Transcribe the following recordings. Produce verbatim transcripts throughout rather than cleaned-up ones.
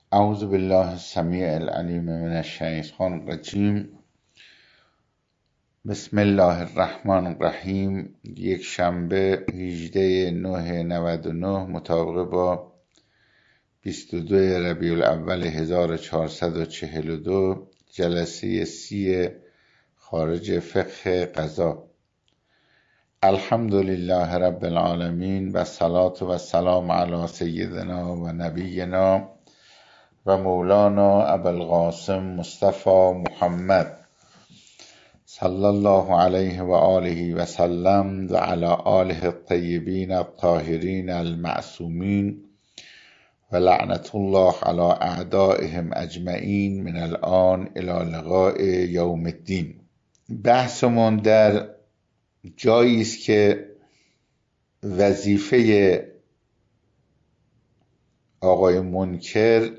اعوذ بالله السمیع العلیم من الشیطان الرجیم. بسم الله الرحمن الرحیم. یک شنبه هجده نه نود و نه مطابق با بیست و دو ربیع الاول هزار و چهارصد و چهل و دو، جلسه سی خارج فقه قضا. الحمد لله رب العالمین و الصلاة و السلام علی سیدنا و نبینا و مولانا ابوالقاسم مصطفی محمد صلی الله علیه و آله و سلم و علی آله الطیبین الطاهرین المعصومین و لعنت الله علی اعدائهم اجمعین من الان الی لقاء یوم الدین. بحثمون در جایی است که وظیفه آقای منکر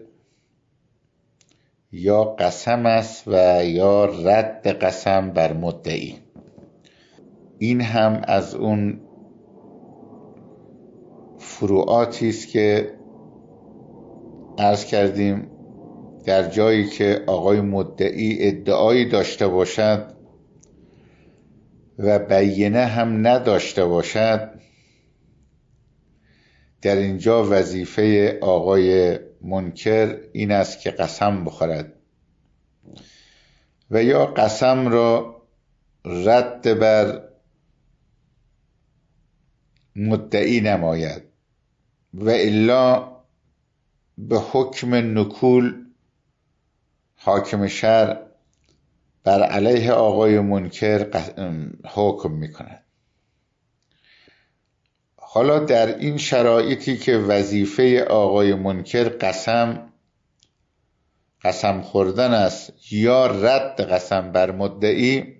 یا قسم است و یا رد قسم بر مدعی. این هم از اون فروعاتی است که عرض کردیم در جایی که آقای مدعی ادعایی داشته باشد و بینه هم نداشته باشد، در اینجا وظیفه آقای منکر این است که قسم بخورد و یا قسم را رد بر مدعی نماید و الا به حکم نکول حاکم شرع بر علیه آقای منکر حکم می کند. حالا در این شرایطی که وظیفه آقای منکر قسم قسم خوردن است یا رد قسم بر مدعی،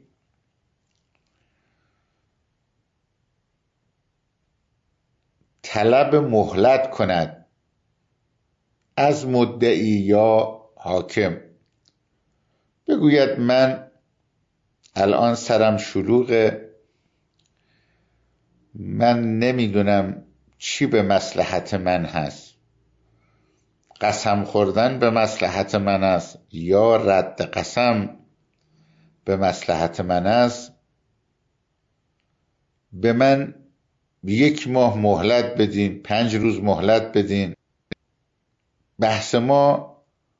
طلب مهلت کند از مدعی یا حاکم، بگوید من الان سرم شلوغه، من نمیدونم چی به مصلحت من هست، قسم خوردن به مصلحت من است یا رد قسم به مصلحت من است، به من یک ماه مهلت بدین، پنج روز مهلت بدین. بحث ما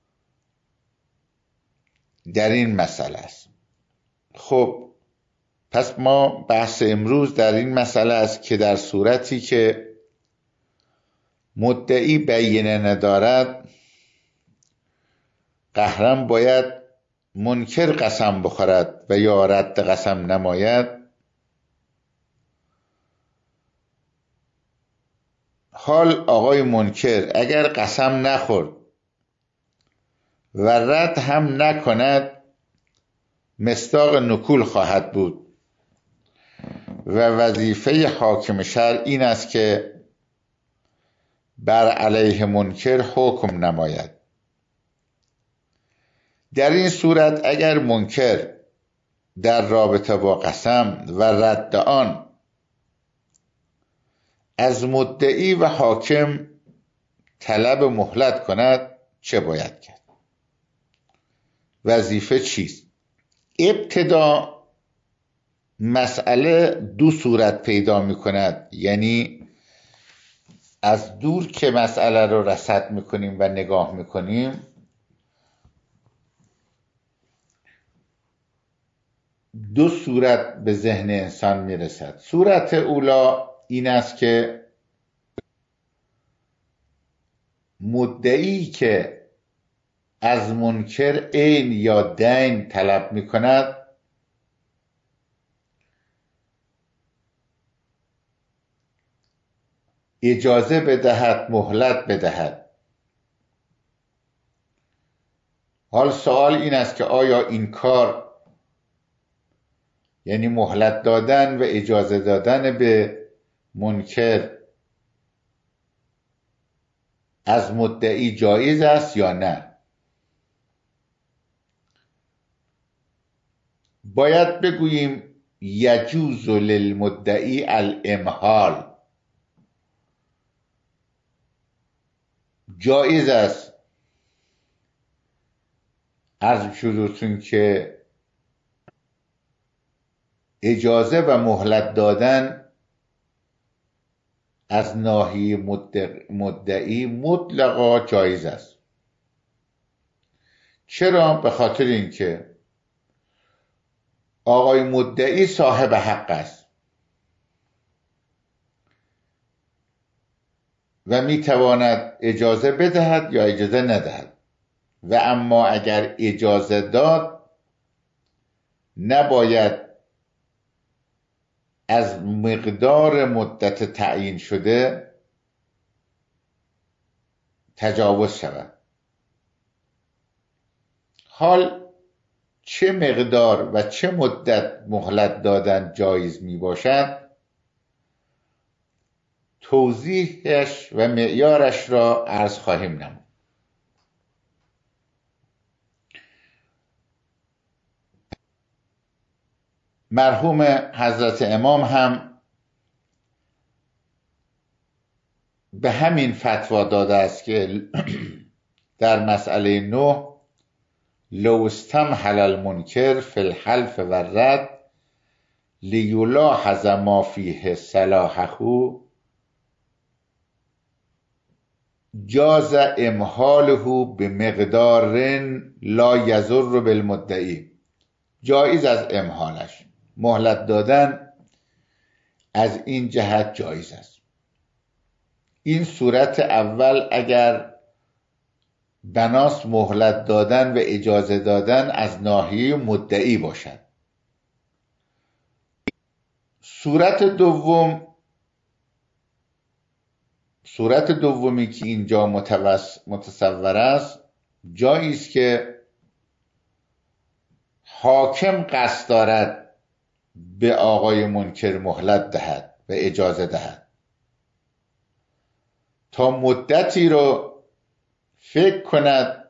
در این مسئله است. خب پس ما بحث امروز در این مسئله است که در صورتی که مدعی بینه ندارد، قهرم باید منکر قسم بخورد و یا رد قسم نماید. حال آقای منکر اگر قسم نخورد و رد هم نکند، مصداق نکول خواهد بود و وظیفه حاکم شرع این است که بر علیه منکر حکم نماید. در این صورت اگر منکر در رابطه با قسم و رد آن از مدعی و حاکم طلب مهلت کند، چه باید کرد؟ وظیفه چیست؟ ابتدا مسئله دو صورت پیدا می کند، یعنی از دور که مسئله رو رصد می کنیم و نگاه می کنیم، دو صورت به ذهن انسان می رسد. صورت اولا این است که مدعی که از منکر عین یا دین طلب می کند، اجازه بدهد، مهلت بدهد. حال سوال این است که آیا این کار، یعنی مهلت دادن و اجازه دادن به منکر، از مدعی جایز است یا نه؟ باید بگوییم یجوز للمدعی الامهال، جایز است عرض شدتون که اجازه و مهلت دادن از ناحیه مدعی مطلقا جایز است. چرا؟ به خاطر اینکه آقای مدعی صاحب حق است و میتواند اجازه بدهد یا اجازه ندهد، و اما اگر اجازه داد نباید از مقدار مدت تعیین شده تجاوز شود. حال چه مقدار و چه مدت مهلت دادن جایز می باشد، توضیحش و معیارش را عرض خواهیم نمود. مرحوم حضرت امام هم به همین فتوا داده است که در مسئله نه لو استمحل المنکر فی الحلف و الرد لیلاحظ ما فیه صلاحه جاز امحاله به مقدار لا یضر بالمدعی. جایز از امحالش، مهلت دادن از این جهت جایز است. این صورت اول اگر بناس مهلت دادن و اجازه دادن از ناحیه مدعی باشد. صورت دوم، صورت دومی که اینجا متصور است، جایی است که حاکم قصد دارد به آقای منکر مهلت دهد و اجازه دهد تا مدتی رو فکر کند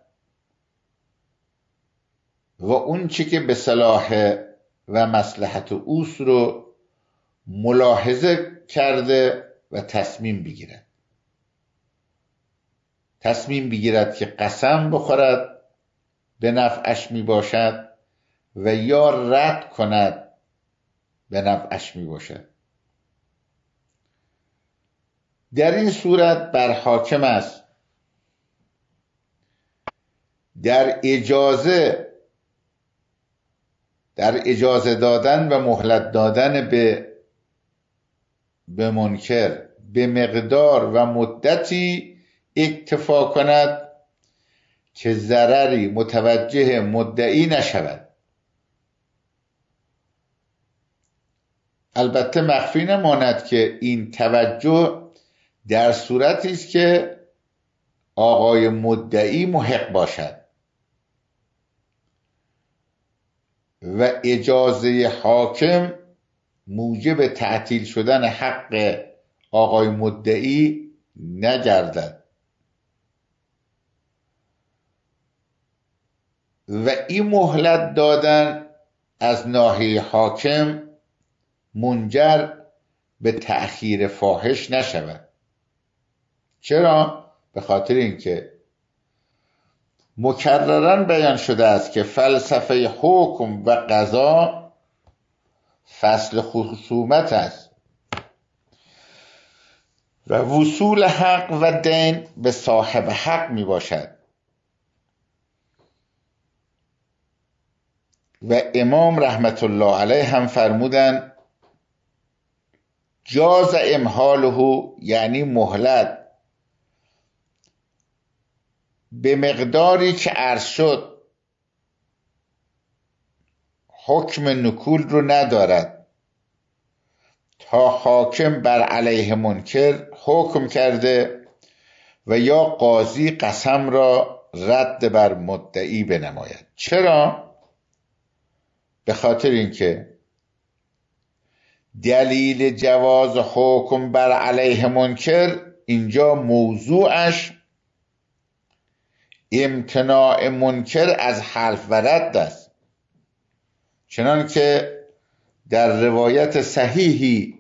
و اون چی که به صلاح و مصلحت اوست رو ملاحظه کرده و تصمیم بگیرد. تصمیم بگیرد که قسم بخورد به نفعش می باشد و یا رد کند به نفعش می باشد. در این صورت بر حاکم است در اجازه در اجازه دادن و مهلت دادن به به منکر به مقدار و مدتی اکتفا کند که ضرری متوجه مدعی نشود. البته مخفی نماند که این توجه در صورتی است که آقای مدعی محق باشد و اجازه حاکم موجب تعطیل شدن حق آقای مدعی نگردد و این مهلت دادن از ناحیه حاکم منجر به تأخیر فاحش نشود. چرا؟ به خاطر اینکه مکررن بیان شده است که فلسفه حکم و قضا فصل خصومت است و وصول حق و دین به صاحب حق می باشد و امام رحمت الله علیه هم فرمودن جاز امحاله، یعنی مهلت به مقداری که عرض شد حکم نکول رو ندارد تا حاکم بر علیه منکر حکم کرده و یا قاضی قسم را رد بر مدعی بنماید. چرا؟ به خاطر اینکه دلیل جواز حکم بر علیه منکر اینجا موضوعش امتناع منکر از حلف و رد است، چنان که در روایت صحیحی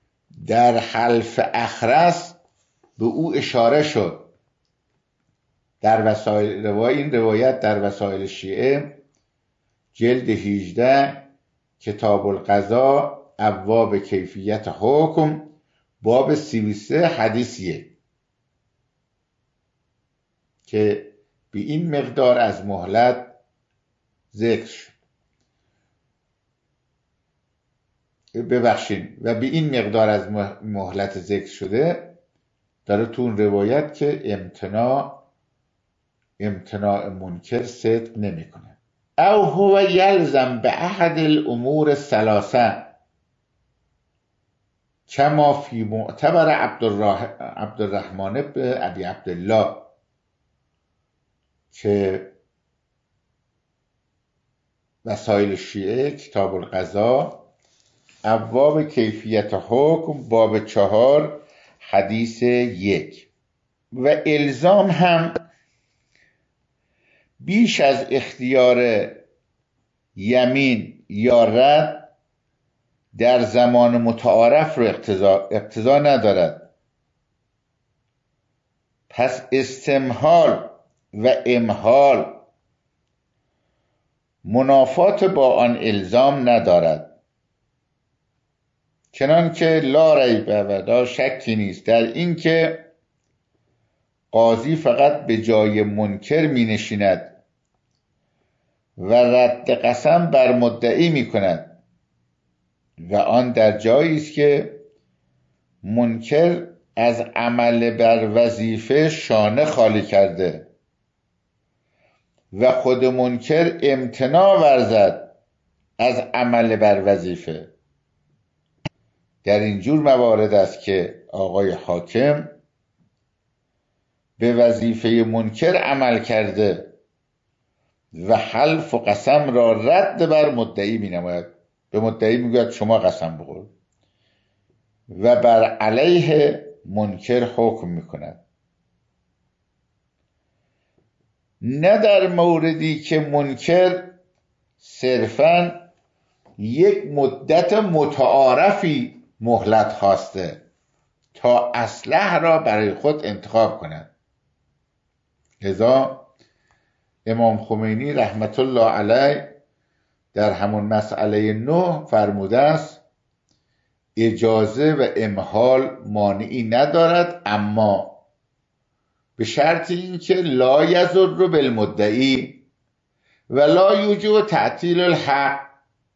در حلف اخرس به او اشاره شد در وسایل روایت، این روایت در وسایل شیعه جلد هجده کتاب القضا ابواب کیفیت حکم باب سی و سه حدیث یک که به این مقدار از مهلت ذکر شد، ببخشید و به این مقدار از مهلت ذکر شده، داره تو اون روایت که امتناع امتناع منکر صدق نمیکنه. او هو یلزم به احد الامور الثلاثه کما فی معتبر عبدالرحمن بن ابی عبدالله، که وسایل شیعه کتاب القضا ابواب کیفیت حکم باب چهار حدیث یک. و الزام هم بیش از اختیار یمین یا رد در زمان متعارف رو اقتضا, اقتضا ندارد. پس استمهال و امهال منافات با آن الزام ندارد، چنان که لا ریب و لا شکی نیست در این که قاضی فقط به جای منکر می نشیند و رد قسم بر مدعی می کند و آن در جایی است که منکر از عمل بر وظیفه شانه خالی کرده و خود منکر امتناع ورزد از عمل بر وظیفه. در اینجور موارد است که آقای حاکم به وظیفه منکر عمل کرده و حلف و قسم را رد بر مدعی می نماید. به مدعی می گوید شما قسم بخور و بر علیه منکر حکم می کند. نه در موردی که منکر صرفاً یک مدت متعارفی مهلت خواسته تا اصلح را برای خود انتخاب کند. لذا امام خمینی رحمت الله علیه در همون مسئله نه فرموده است اجازه و امهال مانعی ندارد، اما به شرط اینکه لا یضر بالمدعی و لا یوجب تعطیل الحق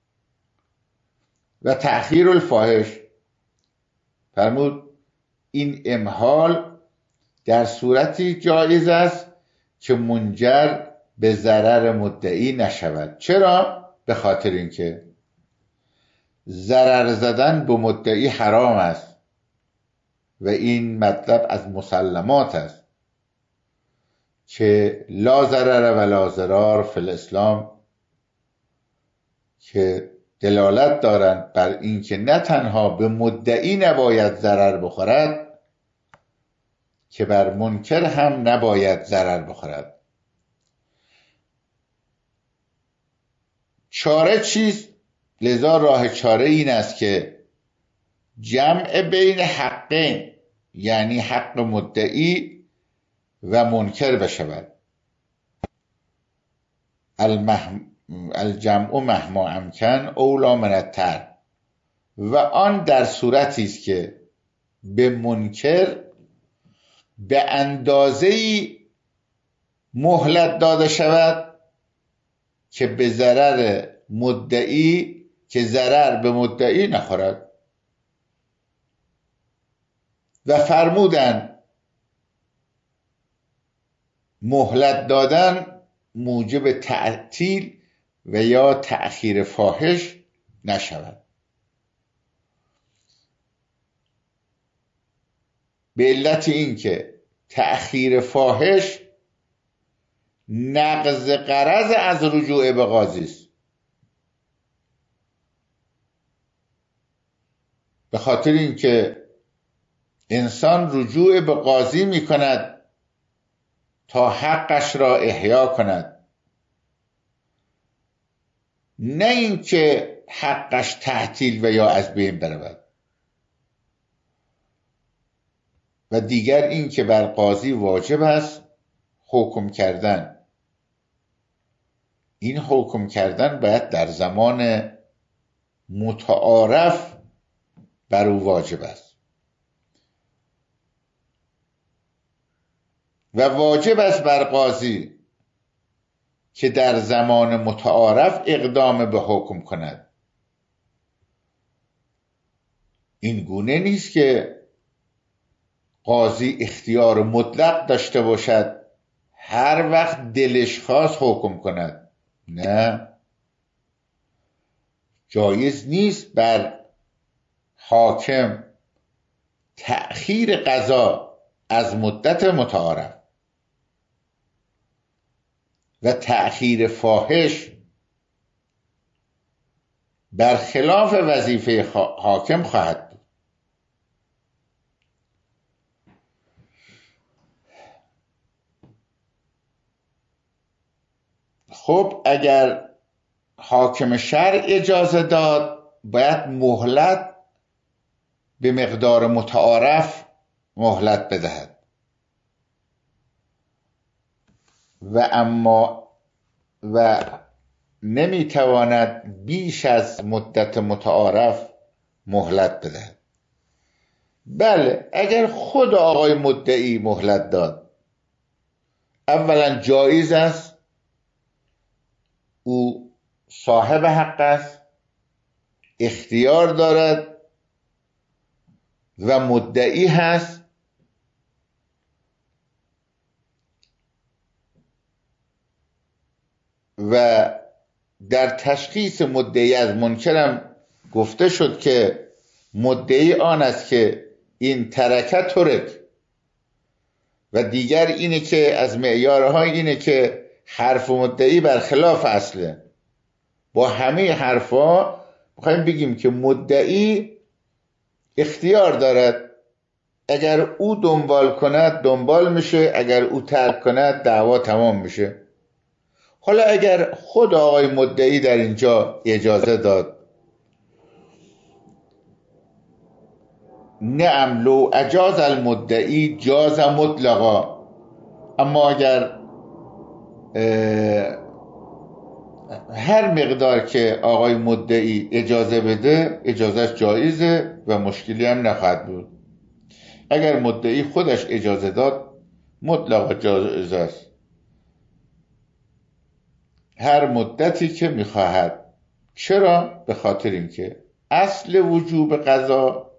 و تأخیر الفاحش. فرمود این امهال در صورتی جایز است که منجر به ضرر مدعی نشود. چرا؟ به خاطر اینکه ضرر زدن به مدعی حرام است و این مطلب از مسلمات است که لا ضرر و لا ضرار فی الاسلام، که دلالت دارند بر اینکه نه تنها به مدعی نباید ضرر بخورد که بر منکر هم نباید ضرر بخورد. چاره چیست؟ لذا راه چاره این است که جمع بین حقین، یعنی حق مدعی و منکر بشود. المهم الجمع مهما امکن اولا من الترک، و آن در صورتی است که به منکر به اندازه‌ای مهلت داده شود که به ضرر مدعی که ضرر به مدعی نخورد. و فرمودن مهلت دادن موجب تعطیل و یا تأخیر فاحش نشود. به علت این که تأخیر فاحش نقض غرض از رجوع به قاضی است. به خاطر اینکه انسان رجوع به قاضی می کند تا حقش را احیا کند، نه اینکه حقش تعطیل و یا از بین برود. و دیگر این که بر قاضی واجب است حکم کردن، این حکم کردن باید در زمان متعارف بر او واجب است و واجب است بر قاضی که در زمان متعارف اقدام به حکم کند. این گونه نیست که قاضی اختیار مطلق داشته باشد هر وقت دلش خواست حکم کند. نه، جایز نیست بر حاکم تأخیر قضا از مدت متعارف و تأخیر فاحش برخلاف وظیفه حاکم خواهد بود. خب اگر حاکم شرع اجازه داد، باید مهلت به مقدار متعارف مهلت بدهد و اما و نمیتواند بیش از مدت متعارف مهلت بدهد. بله، اگر خود آقای مدعی مهلت داد، اولا جایز است، او صاحب حق است، اختیار دارد و مدعی هست و در تشخیص مدعی از منکرم گفته شد که مدعی آن است که این ترکه ترک و دیگر اینه که از معیارهای اینه که حرف مدعی برخلاف اصله. با همه حرفا میخوایم بگیم که مدعی اختیار دارد، اگر او دنبال کند دنبال میشه، اگر او ترک کند دعوا تمام میشه. حالا اگر خود آقای مدعی در اینجا اجازه داد، نعم لو اجاز المدعی جاز مطلقا، اما اگر هر مقدار که آقای مدعی اجازه بده اجازهش جایزه و مشکلی هم نخواهد بود. اگر مدعی خودش اجازه داد مطلقا جایز است، هر مدتی که میخواهد. چرا؟ به خاطر اینکه اصل وجوب قضا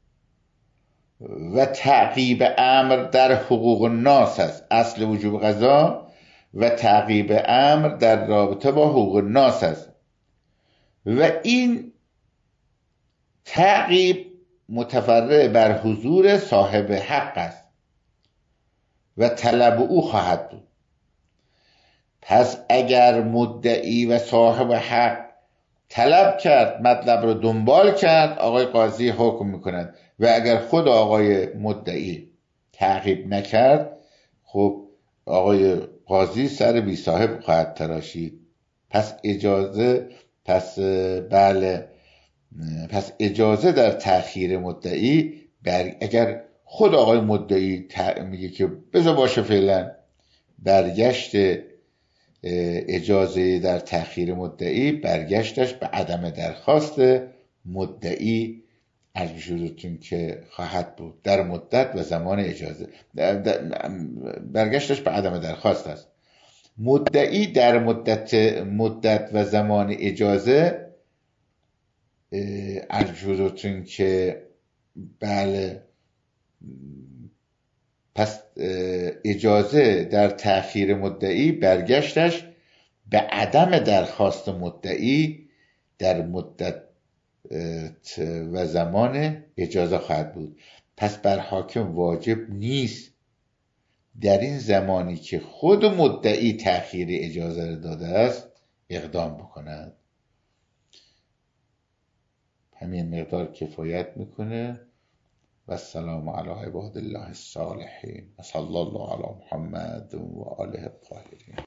و تعقیب امر در حقوق الناس است. اصل وجوب قضا و تعقیب امر در رابطه با حقوق الناس است و این تعقیب متفرع بر حضور صاحب حق است و طلب او خواهد بود. پس اگر مدعی و صاحب حق طلب کرد، مطلب رو دنبال کرد، آقای قاضی حکم میکند و اگر خود آقای مدعی تعقیب نکرد، خب آقای قاضی سر بی صاحب خواهد تراشید. پس اجازه پس بله پس اجازه در تأخیر مدعی بر... اگر خود آقای مدعی میگه که بذار باشه فعلا، برگشت اجازه در تأخیر مدعی برگشتش به عدم درخواست مدعی عرض شدتون که خواهد بود در مدت و زمان اجازه. برگشتش به عدم درخواست است. مدعی در مدت مدت و زمان اجازه عرض شدتون که بله پس اجازه در تأخیر مدعی برگشتش به عدم درخواست مدعی در مدت و زمان اجازه خواهد بود. پس بر حاکم واجب نیست در این زمانی که خود مدعی تأخیر اجازه داده است اقدام بکند. همین مقدار کفایت میکنه. و السلام علی عباد الله الصالحین و صلی الله علی محمد و آله الطاهرین.